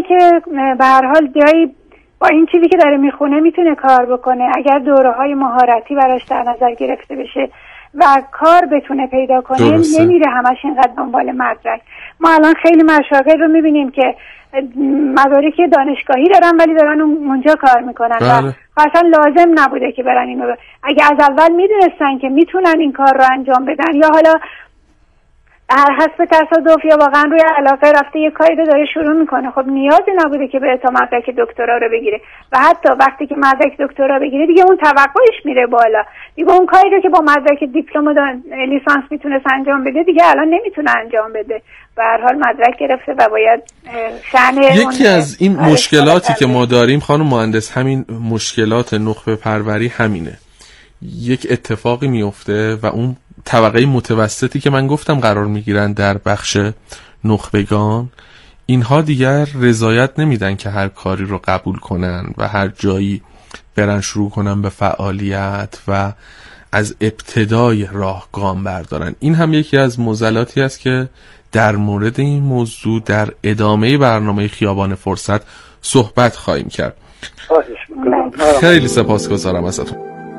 اینه که به هر حال جایی با این چیزی که داره میخونه میتونه کار بکنه. اگر دوره‌های مهارتی براش در نظر گرفته بشه و کار بتونه پیدا کنه، نمیره همش اینقدر دنبال مدرک. ما الان خیلی مشاغل رو میبینیم که مدارک دانشگاهی دارن ولی دارن اونجا کار میکنن و اصلا لازم نبوده که برن اینو اگه از اول میدونستن که میتونن این کار رو انجام بدن، یا حالا هر حسب تصادف یا واقعا روی علاقه رفته یه کاری رو داره شروع میکنه، خب نیازی نبوده که بره تا مدرک دکترا رو بگیره. و حتی وقتی که مدرک دکترا بگیره دیگه اون توقعش میره بالا، دیگه اون کاری رو که با مدرک دیپلم و لیسانس میتونست انجام بده دیگه الان نمیتونه انجام بده. به هر حال مدرک گرفته و باید شأن یکی از این مشکلاتی که ما داریم خانم مهندس، همین مشکلات نخبه پروری همینه. یک اتفاقی میفته و اون طبقه متوسطی که من گفتم قرار میگیرن در بخش نخبگان، اینها دیگر رضایت نمیدن که هر کاری رو قبول کنن و هر جایی برن شروع کنن به فعالیت و از ابتدای راه گام بردارن. این هم یکی از معضلاتی است که در مورد این موضوع در ادامه برنامه خیابان فرصت صحبت خواهیم کرد. خیلی سپاسگزارم ازتون.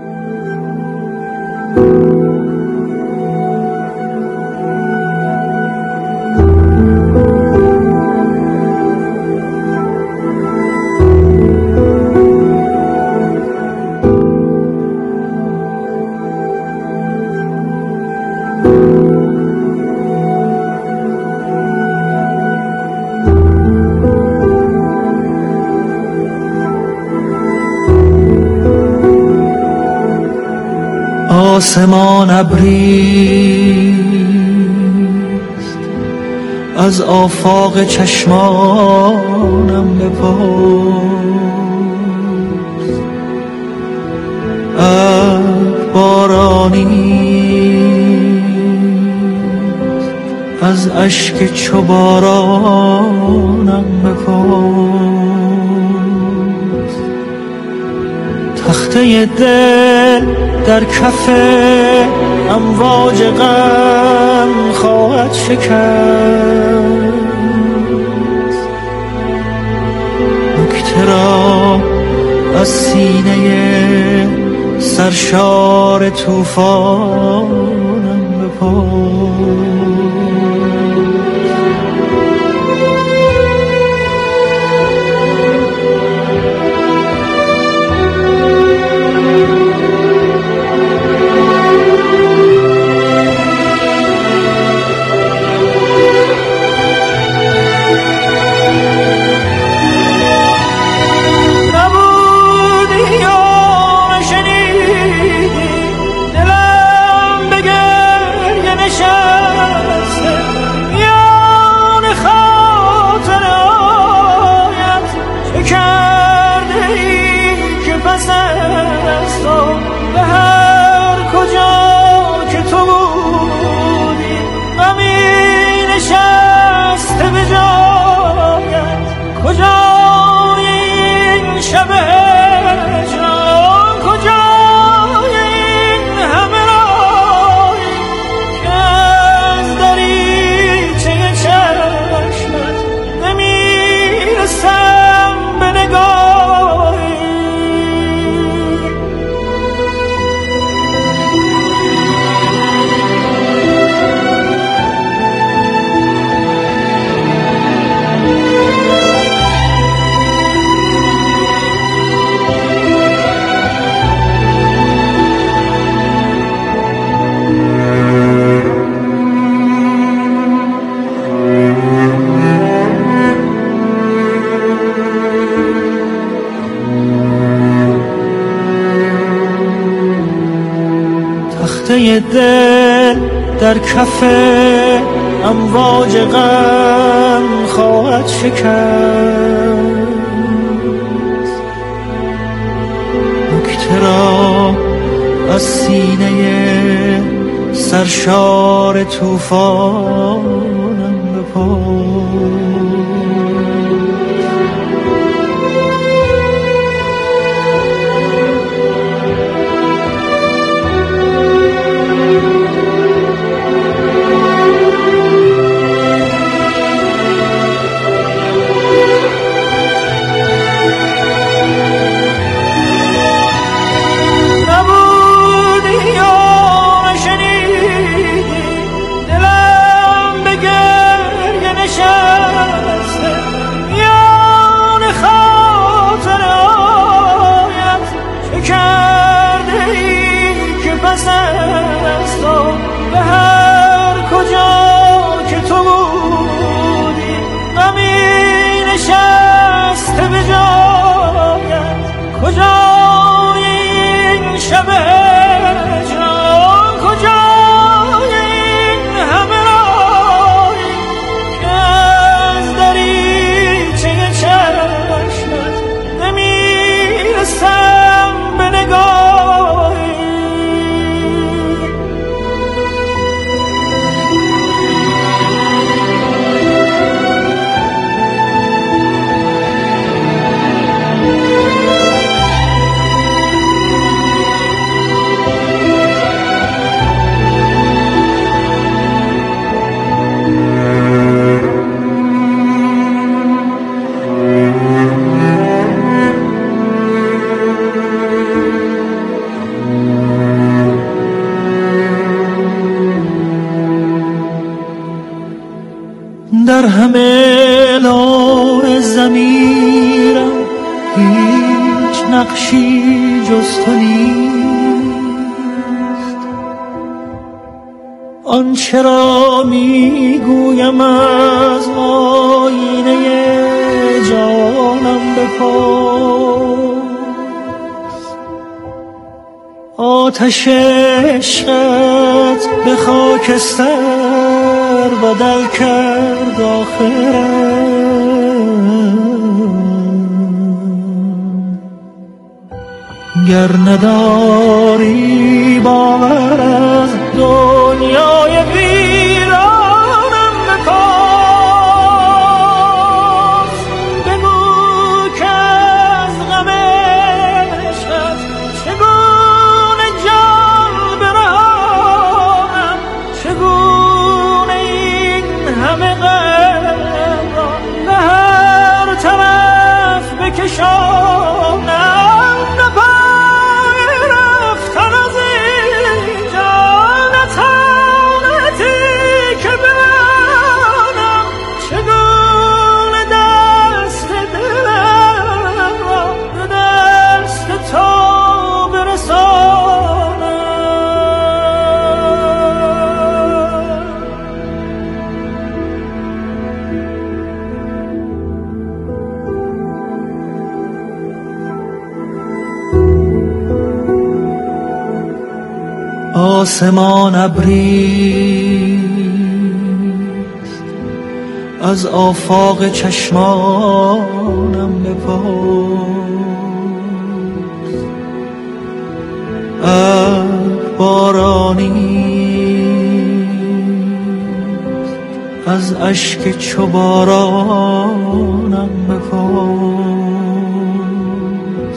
آسمان ابریست از آفاق چشمانم بپرس، بارانیست از اشک چو بارانم بپرس. تخته دل در کف امواج غم خواهد شکست، نکته را از سینه سرشار طوفانم بپرس. دل در کف امواج غم خواهد شکست، نکته را از سینه سرشار طوفانم بپرس. کنار ضمیرم هیچ نقشی جز تو نیست. آنچه را میگویم از آینه جانم بپرس، آتش عشقت به خاکستر بدل کرد آخرم. گر نداری باور از دنیای ویرانم بپرس، بگو که از غم عشقت چگونه جان برانم، چگونه این همه غم را به هر طرف بکشانم. آسمان ابریست از آفاق چشمانم بپرس، ابر بارانیست از اشک چو بارانم بپرس.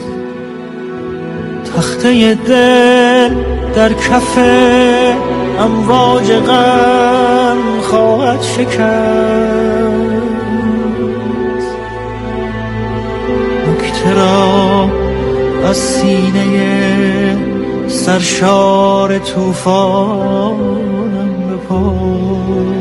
تخته دل در کف امواج غم خواهد شکست، نکته را از سینه سرشار طوفانم بپرس.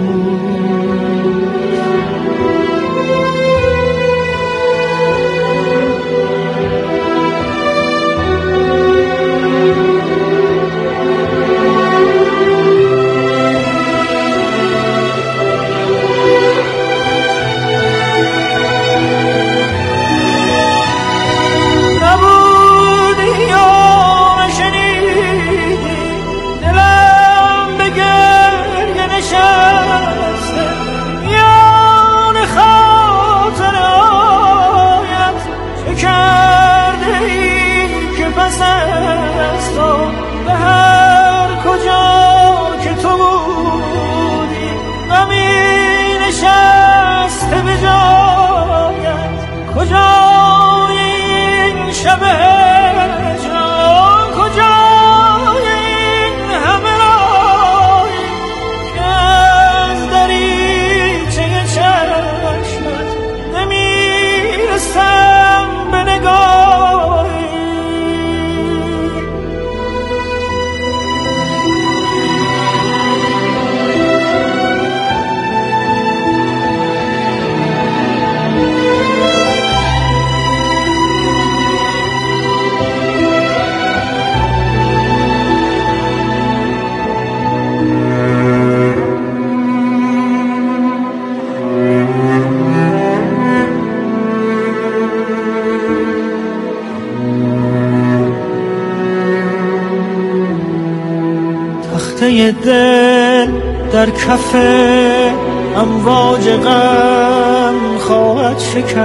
تخته دل در کف امواج غم خواهد شکست،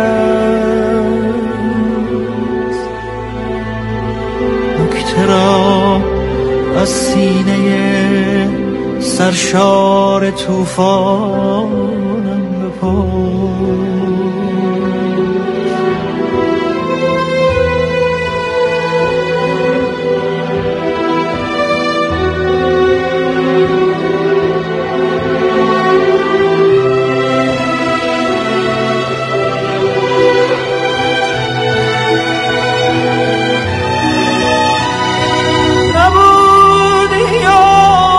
نکته را از سینه سرشار طوفانم بپرس.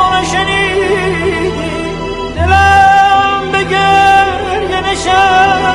شب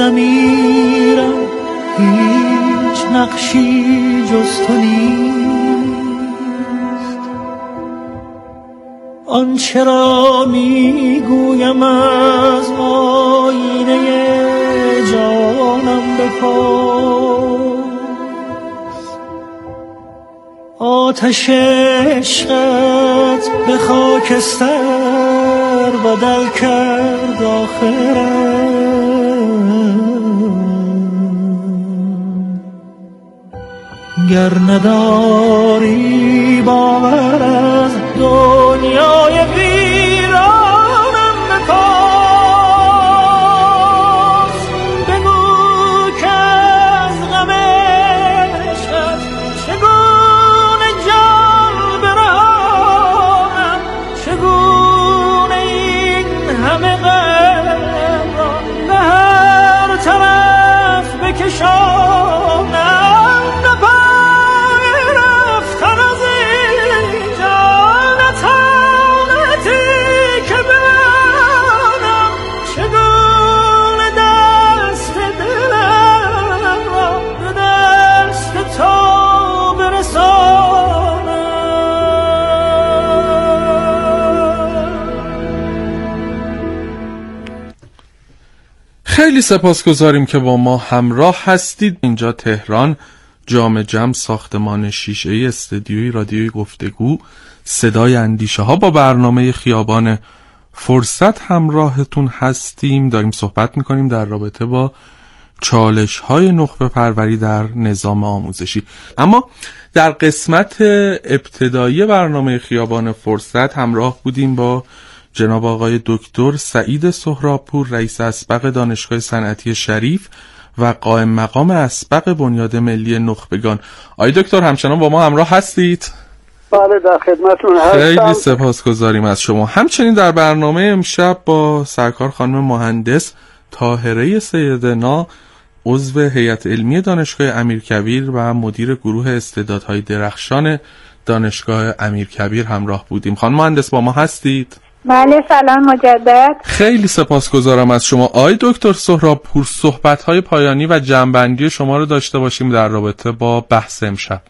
ضمیرم هیچ نقشی جز تو نیست. آنچه را میگویم از آینه جانم بپرس. آتش عشقت به خاکستر بدل کرد آخرم. گر نداری باور از دنیای ویرانم بپرس. بگو که از غم عشقت چگونه جان برانم، چگونه این همه غم را به هر طرف بکشانم. خیلی سپاسگزاریم که با ما همراه هستید. اینجا تهران، جام جم، ساختمان شیشه‌ای استدیوی رادیوی گفتگو، صدای اندیشه ها. با برنامه خیابان فرصت همراهتون هستیم. داریم صحبت میکنیم در رابطه با چالش های نخبه پروری در نظام آموزشی. اما در قسمت ابتدایی برنامه خیابان فرصت همراه بودیم با جناب آقای دکتر سعید سهرابپور، رئیس اسبق دانشگاه صنعتی شریف و قائم مقام اسبق بنیاد ملی نخبگان. آقای دکتر همچنان با ما همراه هستید؟ بله، در خدمتتون هستم. خیلی سپاسگزاریم از شما. همچنین در برنامه امشب با سرکار خانم مهندس طاهره سیدنا، عضو هیئت علمی دانشگاه امیرکبیر و مدیر گروه استعدادهای درخشان دانشگاه امیرکبیر همراه بودیم. خانم مهندس با ما هستید؟ بله، سلام مجدد. خیلی سپاسگزارم از شما. آقای دکتر سهرابپور، صحبت‌های پایانی و جمع‌بندی شما رو داشته باشیم در رابطه با بحث امشب.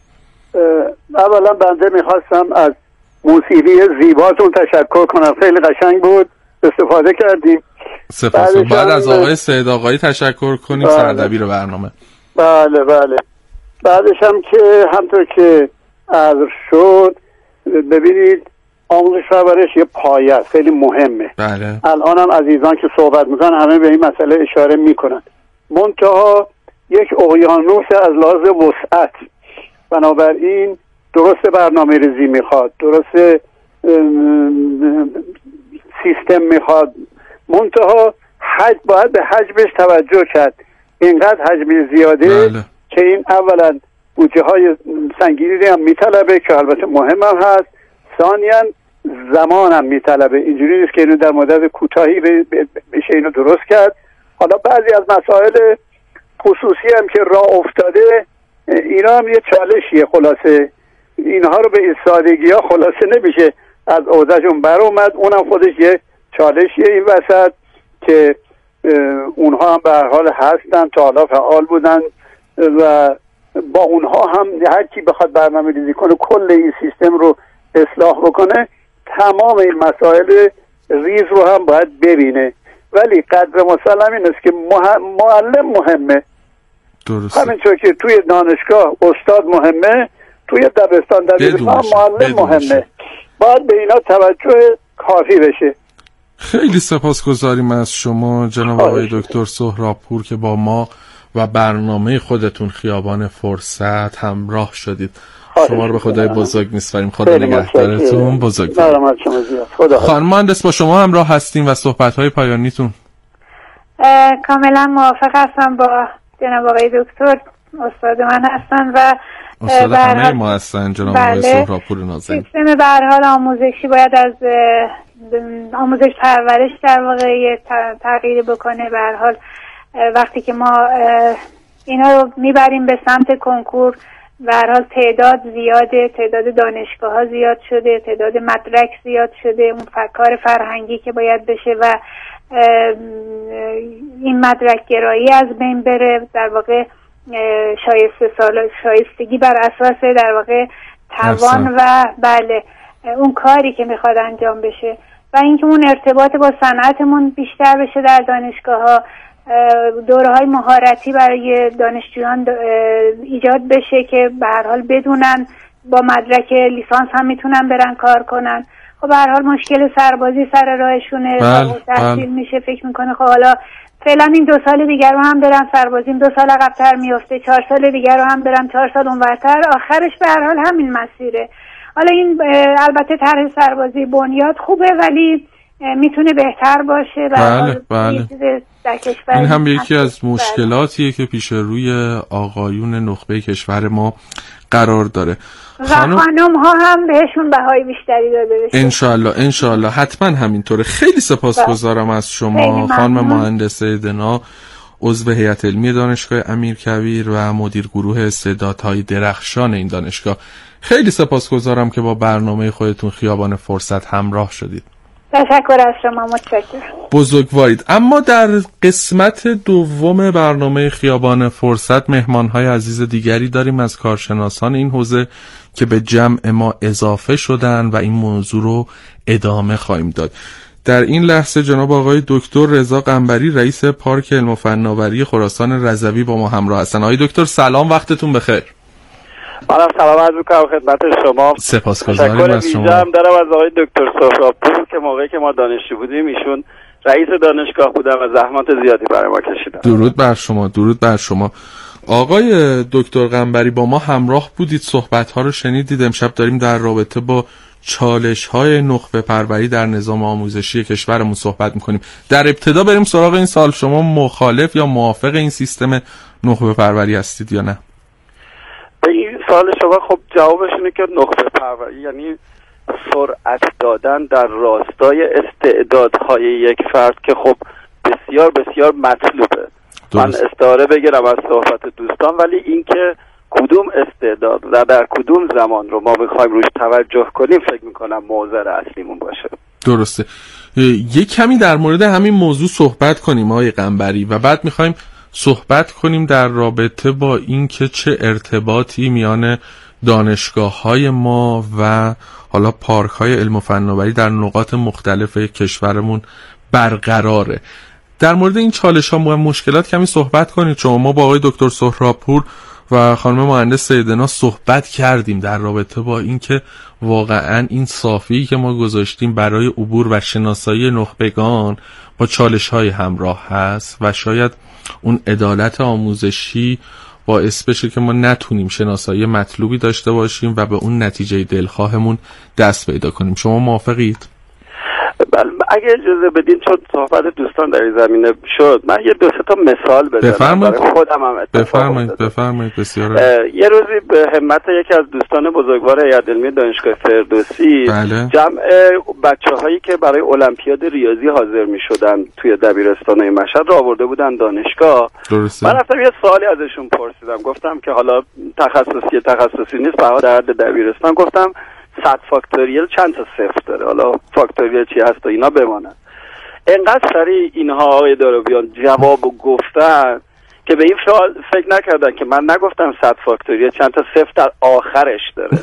اولا بنده میخواستم از موسیقی زیباتون تشکر کنم، خیلی قشنگ بود، استفاده کردیم. سپاسگزارم. بعد از آقای سید آقایی تشکر کنیم، سردبیر برنامه. بله بله. بعدش هم که همطور که عرض شد، ببینید آموزش پرورش یه پایه است، خیلی مهمه. بله. الان هم عزیزان که صحبت میکنن همه به این مسئله اشاره میکنن. منتها یک اقیانوس از لحاظ وسعت، بنابراین درست برنامه ریزی میخواد، درست سیستم میخواد، منتها باید به حجمش توجه کرد. اینقدر حجم زیاده بله. که این اولا بودجه های سنگینی هم میطلبه که البته مهم هم هست، ثانیاً زمان هم میطلبه. اینجوری نیست که اینو در مدت کوتاهی بشه اینو درست کرد. حالا بعضی از مسائل خصوصی هم که راه افتاده، اینا هم یه چالشیه. خلاصه اینها رو به این سادگی ها خلاصه نمیشه از اوضاعشون بر اومد. اونم خودش یه چالشیه این وسط که اونها هم به هر حال هستن، تا حالا فعال بودن و با اونها هم هر کی بخواد برنامه ریزی کنه کل این سیستم رو اصلاح بکنه، تمام این مسائل ریز رو هم باید ببینه. ولی قدر مسلم این است که معلم مهمه. درست. همینطور که توی دانشگاه استاد مهمه، توی دبستان معلم مهمه. باید به اینا توجه کافی بشه. خیلی سپاسگزاریم از شما جناب آقای دکتر سهرابپور که با ما و برنامه خودتون خیابان فرصت همراه شدید. شما رو به خدای بزرگ میسپاریم. خدا نگهدارتون. بزرگ. خانم مهندس با شما همراه هستیم و صحبت‌های پایانیتون. کاملا موافق هستم با جناب آقای دکتر، استاد من هستن و استاد همه ما هستن جناب آقای سهرابپور نازنین. سیستم به هر حال آموزشی باید از آموزش پرورش در واقع تغییر بکنه. به هر حال وقتی که ما اینا رو میبریم به سمت کنکور، به هر حال تعداد زیاده، تعداد دانشگاه ها زیاد شده، تعداد مدرک زیاد شده، اون کار فرهنگی که باید بشه و این مدرک گرایی از بین بره، در واقع شایستگی بر اساس در واقع توان و بله اون کاری که میخواد انجام بشه و اینکه اون ارتباط با صنعتمون بیشتر بشه در دانشگاه‌ها، دوره‌های مهارتی برای دانشجویان ایجاد بشه که به هر حال بدونن با مدرک لیسانس هم میتونن برن کار کنن. خب به هر حال مشکل سربازی سر راهشونه، تحصیل میشه، فکر میکنه خب حالا فعلا این 2 سال دیگر رو هم برم سربازیم 2 سال عقب‌تر میفته، 4 سال دیگر رو هم برم 4 سال اونورتر، آخرش به هر حال همین مسیره. حالا این البته طرح سربازی بنیاد خوبه ولی میتونه بهتر باشه. بله. این هم یکی از مشکلاتیه که پیش روی آقایون نخبه کشور ما قرار داره و خانم ها هم بهشون بهای بیشتری داده بشه انشالله حتما همینطوره. خیلی سپاسگزارم از شما خانم مهندسه دنا، عضو هیئت علمی دانشگاه امیرکبیر و مدیر گروه استعدادهای درخشان این دانشگاه. خیلی سپاسگزارم که با برنامه خودتون خیابان فرصت همراه شدید. تشکر از شما، متشکرم، بزرگوارید. اما در قسمت دوم برنامه خیابان فرصت مهمانهای عزیز دیگری داریم از کارشناسان این حوزه که به جمع ما اضافه شدن و این موضوع رو ادامه خواهیم داد. در این لحظه جناب آقای دکتر رضا قنبری رئیس پارک علم و فناوری خراسان رضوی با ما همراه هستن. آقای دکتر سلام، وقتتون بخیر. منم سلام عرض می‌کنم خدمت شما. سپاسگزاریم از شما. دارم از آقای دکتر سهرابپور که موقعی که ما دانشجو بودیم ایشون رئیس دانشگاه بودن و زحمات زیادی برای ما کشیدن. درود بر شما، درود بر شما. آقای دکتر قنبری با ما همراه بودید، صحبت‌ها رو شنیدید. امشب داریم در رابطه با چالش‌های نخبه پروری در نظام آموزشی کشورمون صحبت می‌کنیم. در ابتدا بریم سراغ این سال، شما مخالف یا موافق این سیستم نخبه پروری هستید یا نه؟ به این سوال شما خب جوابش اینه که نخبه پروری یعنی سرعت دادن در راستای استعدادهای یک فرد که خب بسیار بسیار مطلوبه. من استعاره بگیرم از صحبت دوستان، ولی اینکه کدوم استعداد و در کدوم زمان رو ما بخوایم روش توجه کنیم فکر میکنم موضوع اصلیمون باشه. درسته. یک کمی در مورد همین موضوع صحبت کنیم آقای قنبری و بعد میخوایم صحبت کنیم در رابطه با اینکه چه ارتباطی میان دانشگاه‌های ما و حالا پارک‌های علم و فناوری در نقاط مختلف کشورمون برقراره. در مورد این چالش‌ها و مشکلات کمی صحبت کنید. چون ما با آقای دکتر سهرابپور و خانم مهندس سیدنا صحبت کردیم در رابطه با اینکه واقعاً این صافی که ما گذاشتیم برای عبور و شناسایی نخبگان با چالش‌های همراه هست و شاید اون عدالت آموزشی باعث بشه که ما نتونیم شناسایی مطلوبی داشته باشیم و به اون نتیجه دلخواهمون دست پیدا کنیم. شما موافقید؟ بله، اگه اجازه بدین چون صحبت دوستان در این زمینه شد من یه 2-3 تا مثال بزنم برای خودم هم بفرمایید. بسیار یه روزی به همت یکی از دوستان بزرگوار هیئت علمی دانشگاه فردوسی جمع بچه‌هایی که برای المپیاد ریاضی حاضر می‌شدن توی دبیرستان‌های مشهد رو آورده بودن دانشگاه. من رفتم یه سوالی ازشون پرسیدم، گفتم که حالا تخصصی نیست، فقط در حد دبیرستان. گفتم 100 فاکتوریال چند تا صفر داره؟ حالا فاکتوریال چی هست و اینا بمانن. انقدر سریع اینها آقای دارویان جواب گفتن که به این سوال فکر نکردن که من نگفتم 100 فاکتوریال چند تا صفر در آخرش داره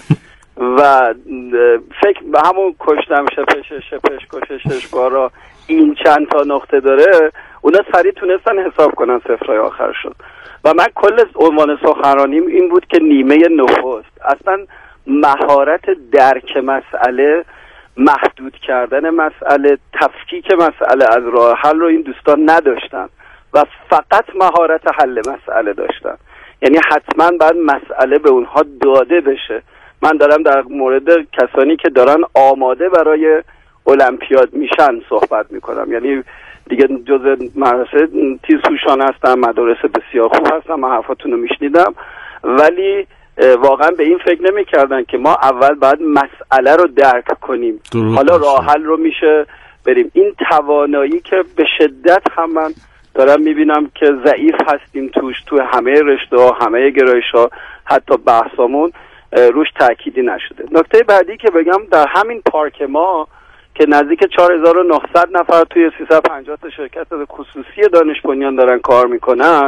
و فکر به همون کشتم شپش کشش بارا این چند تا نقطه داره، اونا سریع تونستن حساب کنن صفرهای آخر شد. و من کل عنوان سخنرانیم این بود که نیمه نخست اصلا مهارت درک مسئله، محدود کردن مسئله، تفکیک مسئله از راه حل رو این دوستان نداشتن و فقط مهارت حل مسئله داشتن. یعنی حتما باید مسئله به اونها داده بشه. من دارم در مورد کسانی که دارن آماده برای المپیاد میشن صحبت میکنم، یعنی دیگه جز مدرسه تیزهوشان هستم، مدارس بسیار خوب هستم، من حرفاتون رو میشنیدم، ولی واقعا به این فکر نمی کردن که ما اول باید مسئله رو درک کنیم، حالا راه حل رو میشه بریم. این توانایی که به شدت هم من دارم میبینم که ضعیف هستیم توش، تو همه رشته ها، همه گرایش ها، حتی بحثامون روش تأکیدی نشده. نکته بعدی که بگم، در همین پارک ما که نزدیک 4900 نفر توی 350 تا شرکت خصوصی دانش بنیان دارن کار میکنن،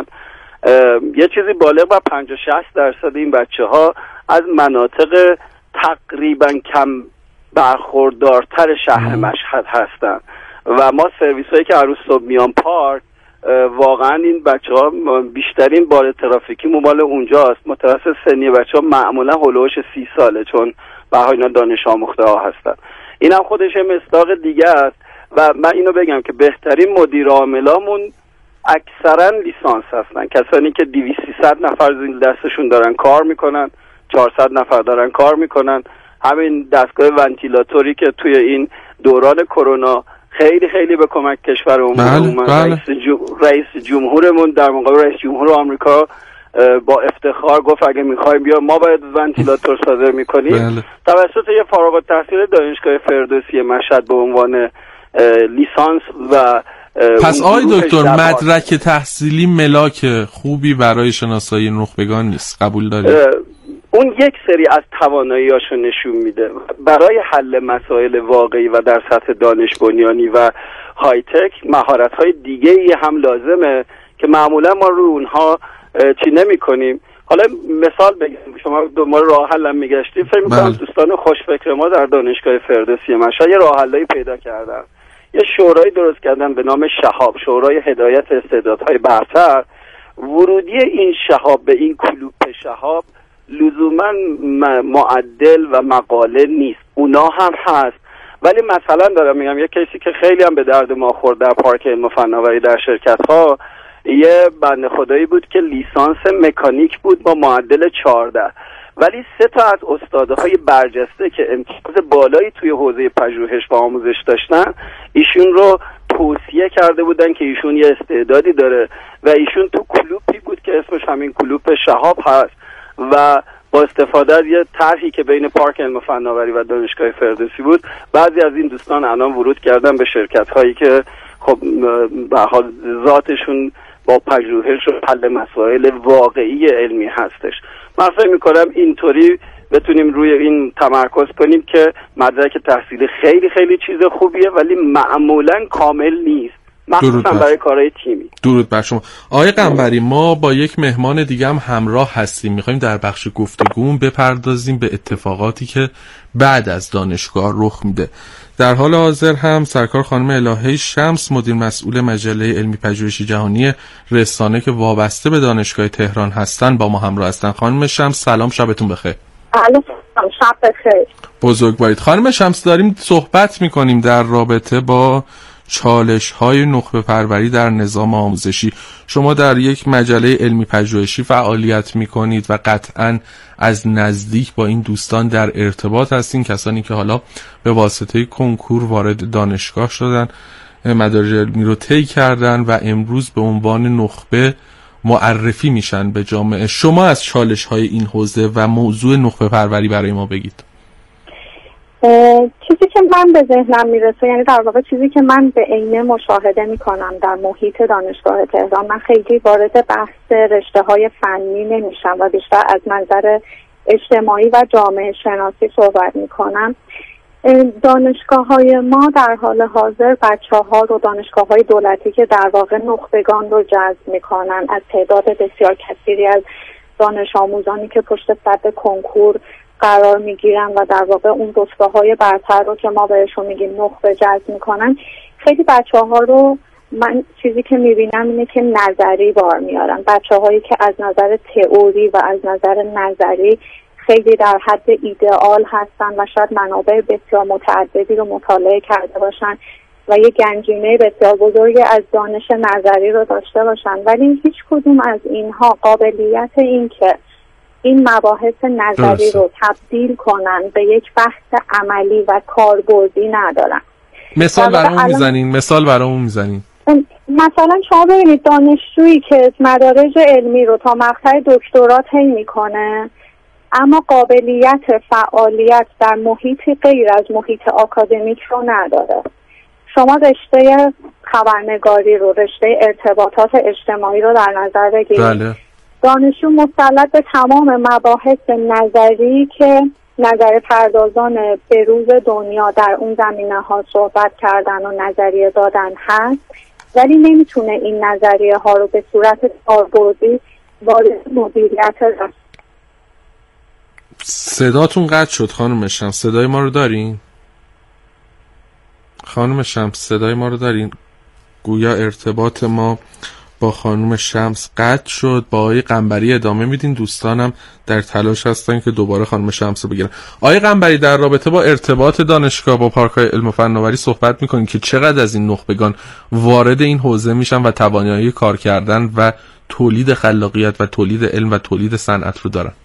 یه چیزی بالغ بر 50-60% این بچه‌ها از مناطق تقریبا کم برخوردارتر شهر مشهد هستن و ما سرویس‌هایی که هر روز صبح میان پارک، واقعا این بچه‌ها بیشترین بار ترافیکی مال اونجاست. متوسط سنی بچه‌ها معمولا هولوش 30 ساله، چون به هر اینا دانش آموخته ها هستن. این هم خودش مصداق دیگه است. و من اینو بگم که بهترین مدیر عاملامون اکثرا لیسانس هستن، کسانی که 200-300 نفر زیر دستشون دارن کار میکنن، 400 نفر دارن کار میکنن. همین دستگاه ونتیلاتوری که توی این دوران کرونا خیلی خیلی به کمک کشور اومد. رئیس جمهورمون در مقابل رئیس جمهور آمریکا با افتخار گفت اگه میخوایم بیا ما باید ونتیلاتور صادر میکنیم. توسط یه فارغ التحصیل دانشگاه فردوسی مشهد به عنوان لیسانس. و پس آقای دکتر مدرک تحصیلی ملاک خوبی برای شناسایی نخبگان نیست، قبول دارید؟ اون یک سری از توانایی‌هاشو نشون میده. برای حل مسائل واقعی و در سطح دانش بنیانی و های تک مهارت‌های دیگه‌ای هم لازمه که معمولا ما رو اونها چی نمی‌کنیم. حالا مثال بگم، شما دنبال راه حل میگشتید، فکر می‌کنم دوستان خوشفکر ما در دانشگاه فردوسی مشهد یه راه حلی پیدا کردن. یه شورای درست کردن به نام شهاب، شورای هدایت استعدادهای برتر. ورودی این شهاب به این کلوپ شهاب لزوما معدل و مقاله نیست، اونا هم هست. ولی مثلا دارم میگم یه کیسی که خیلی هم به درد ما خورد در پارک علم و فناوری در شرکت ها، یه بنده خدایی بود که لیسانس مکانیک بود با معدل 14، ولی 3 تا از استادهای برجسته که امتیاز بالایی توی حوزه پژوهش و آموزش داشتن، ایشون رو توصیه کرده بودن که ایشون یه استعدادی داره و ایشون تو کلوپی بود که اسمش همین کلوپ شهاب هست و با استفاده از یه طرحی که بین پارک علم و فناوری و دانشگاه فردوسی بود، بعضی از این دوستان الان ورود کردن به شرکت هایی که خب به حال ذاتشون با پژوهش و حل مسائل واقعی علمی هستش. من فکر می‌کنم اینطوری بتونیم روی این تمرکز کنیم که مدرک تحصیلی خیلی خیلی چیز خوبیه ولی معمولاً کامل نیست، مخصوصا برای کارهای تیمی. درود بر شما. آقای قنبری، ما با یک مهمان دیگه هم همراه هستیم. میخوایم در بخش گفتگومون بپردازیم به اتفاقاتی که بعد از دانشگاه رخ میده. در حال حاضر هم سرکار خانم الهه شمس، مدیر مسئول مجله علمی پژوهشی جهانی رسانه که وابسته به دانشگاه تهران هستن، با ما همراه هستن. خانم شمس سلام، شبتون بخیر. شب بخیر. بزرگوارید. خانم شمس، داریم صحبت میکنیم در رابطه با چالش‌های نخبه پروری در نظام آموزشی. شما در یک مجله علمی پژوهشی فعالیت می‌کنید و قطعاً از نزدیک با این دوستان در ارتباط هستین، کسانی که حالا به واسطه کنکور وارد دانشگاه شدن، مدارج علمی رو طی کردن و امروز به عنوان نخبه معرفی میشن به جامعه. شما از چالش‌های این حوزه و موضوع نخبه پروری برای ما بگید. چیزی که من به ذهنم میرسه، یعنی در واقع چیزی که من به عینه مشاهده میکنم در محیط دانشگاه تهران، من خیلی وارد بحث رشته‌های فنی نمیشم و بیشتر از منظر اجتماعی و جامعه شناسی صحبت میکنم. دانشگاه‌های ما در حال حاضر بچه‌ها رو، دانشگاه‌های دولتی که در واقع نخبگان رو جذب میکنن، از تعداد بسیار کثیری از دانش آموزانی که پشت سد کنکور قرار میگیرن و در واقع اون رتبه‌های برتر رو که ما بهشون میگیم نخبه جذب میکنن، خیلی بچه‌ها رو من چیزی که میبینم اینه که نظری بار میارن. بچه‌هایی که از نظر تئوری و از نظر نظری خیلی در حد ایدئال هستن و شاید منابع بسیار متعددی رو مطالعه کرده باشن و یه گنجینه بسیار بزرگی از دانش نظری رو داشته باشن، ولی هیچ کدوم از اینها قابلیت این که این مباحث نظری رو تبدیل کنن به یک بحث عملی و کاربردی ندارن. مثال برامون میزنین؟ مثلا شما ببینید دانشجویی که مدارج علمی رو تا مقطع دکترا طی میکنه اما قابلیت فعالیت در محیطی غیر از محیط آکادمیک رو نداره. شما رشته خبرنگاری رو، رشته ارتباطات اجتماعی رو در نظر بگیرید. بله. دانشجو مسلط به تمام مباحث نظری که نظر پردازان به روز دنیا در اون زمینه ها صحبت کردن و نظریه دادن هست، ولی نمیتونه این نظریه ها رو به صورت کاربردی وارد مدیریت رسانه‌ای. صداتون قطع شد خانم شمس، صدای ما رو دارین؟ خانم شمس صدای ما رو دارین؟ گویا ارتباط ما با خانم شمس قطع شد. با آقای قنبری ادامه میدین. دوستانم در تلاش هستن که دوباره خانم شمس رو بگیرن. آقای قنبری، در رابطه با ارتباط دانشگاه با پارک‌های علم و فناوری صحبت میکنین که چقدر از این نخبگان وارد این حوزه میشن و توانایی کار کردن و تولید خلاقیت و تولید علم و تولید صنعت رو دارن.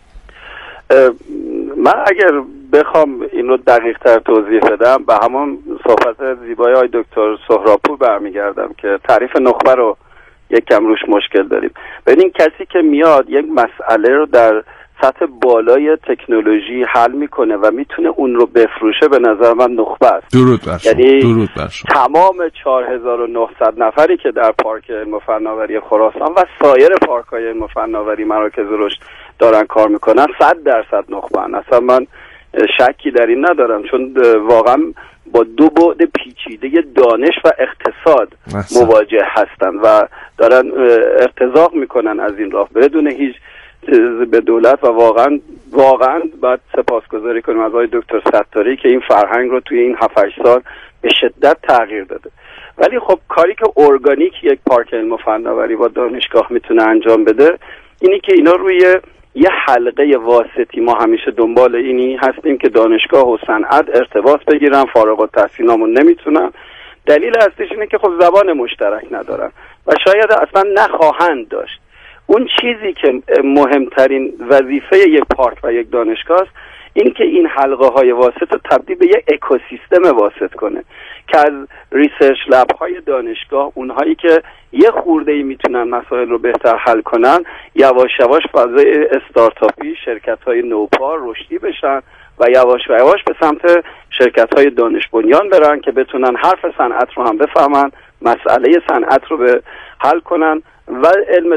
من اگر بخوام این رو دقیق تر توضیح بدم به همون صحبت زیبای آقای دکتر سهراپور برمیگردم که تعریف نخبه رو یک کم روش مشکل داریم. ببین کسی که میاد یک مسئله رو در سطح بالای تکنولوژی حل میکنه و میتونه اون رو بفروشه، به نظر من نخبه است. درود بر شما. یعنی درود بر شما. تمام 4900 نفری که در پارک علم و فناوری خراسان و سایر پارک‌های علم و فناوری مراکز رشد دارن کار میکنن 100% نخبه‌ان. اصلا من شکی در این ندارم، چون واقعا با دو بعد پیچیده دانش و اقتصاد مواجه هستن و دارن ارتزاق میکنن از این راه بدون هیچ به دولت. و واقعا باید سپاسگزاری کنیم از آقای دکتر ستاری که این فرهنگ رو توی این 7-8 سال به شدت تغییر داده. ولی خب کاری که ارگانیک یک پارک علم و فناوری با دانشگاه میتونه انجام بده اینی که اینا روی یه حلقه واسطی، ما همیشه دنبال اینی هستیم که دانشگاه و صنعت ارتباط بگیرن، فارغ التحصیلامون نمیتونن. دلیل اصلیش اینه که خب زبان مشترک ندارن و شاید اصلا نخواهند داشت. اون چیزی که مهمترین وظیفه یک پارک و یک دانشگاه است این که این حلقه های واسط رو تبدیل به یک اکوسیستم واسط کنه که از ریسرچ لب های دانشگاه، اونهایی که یه خورده‌ای میتونن مسائل رو بهتر حل کنن، یواش یواش فضای استارتاپی، شرکت های نوپا رشدی بشن و یواش یواش به سمت شرکت های دانش بنیان برن که بتونن حرف صنعت رو هم بفهمن، مسئله صنعت رو به حل کنن و علم